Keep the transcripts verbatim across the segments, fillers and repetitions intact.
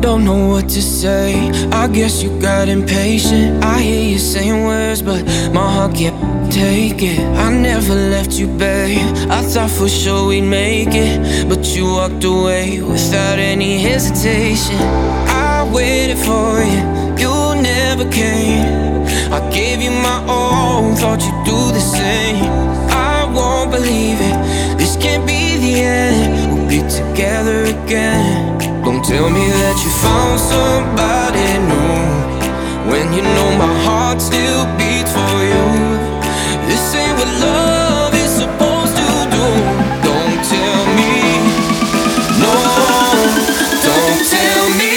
don't know what to say. I guess you got impatient. I hear you saying words, but my heart can't take it. I never left you, babe. I thought for sure we'd make it, but you walked away without any hesitation. I waited for you, you never came. I gave you my all, thought you'd do the same. I won't believe it, this can't be the end. We'll be together again. Don't tell me that you found somebody new, when you know my heart still beats for you. This ain't what love is supposed to do. Don't tell me, no, don't tell me.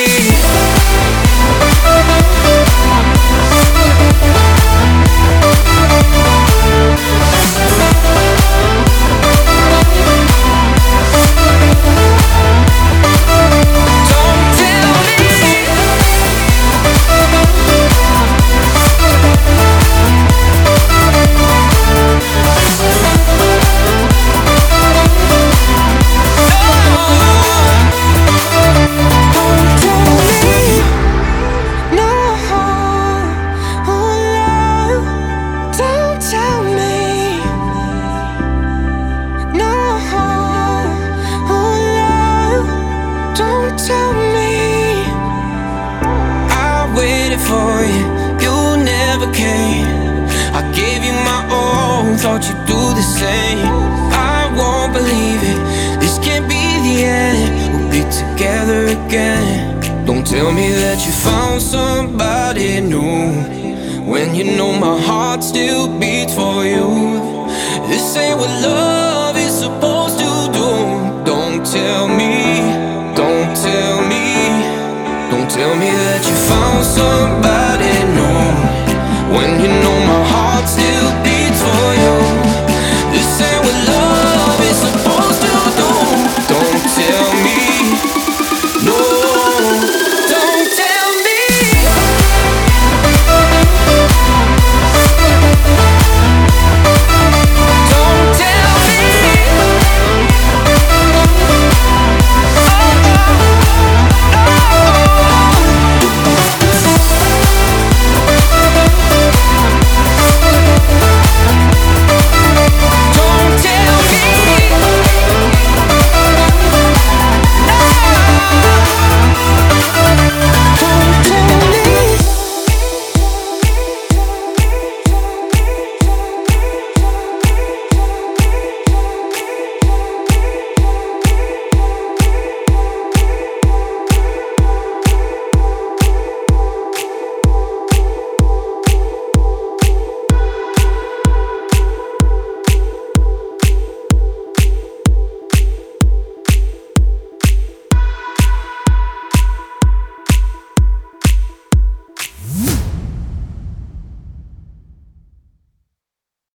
For you, you never came. I gave you my all, thought you'd do the same. I won't believe it, this can't be the end. We'll be together again. Don't tell me that you found somebody new, when you know my heart still beats for you. This ain't what love